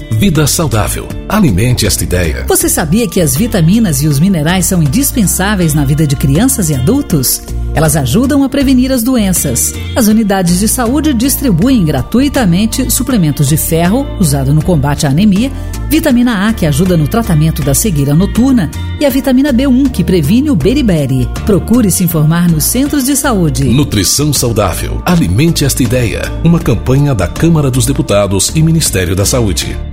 Vida saudável. Alimente esta ideia. Você sabia que as vitaminas e os minerais são indispensáveis na vida de crianças e adultos? Elas ajudam a prevenir as doenças. As unidades de saúde distribuem gratuitamente suplementos de ferro, usado no combate à anemia, vitamina A, que ajuda no tratamento da cegueira noturna, e a vitamina B1, que previne o beriberi. Procure se informar nos centros de saúde. Nutrição saudável. Alimente esta ideia. Uma campanha da Câmara dos Deputados e Ministério da Saúde.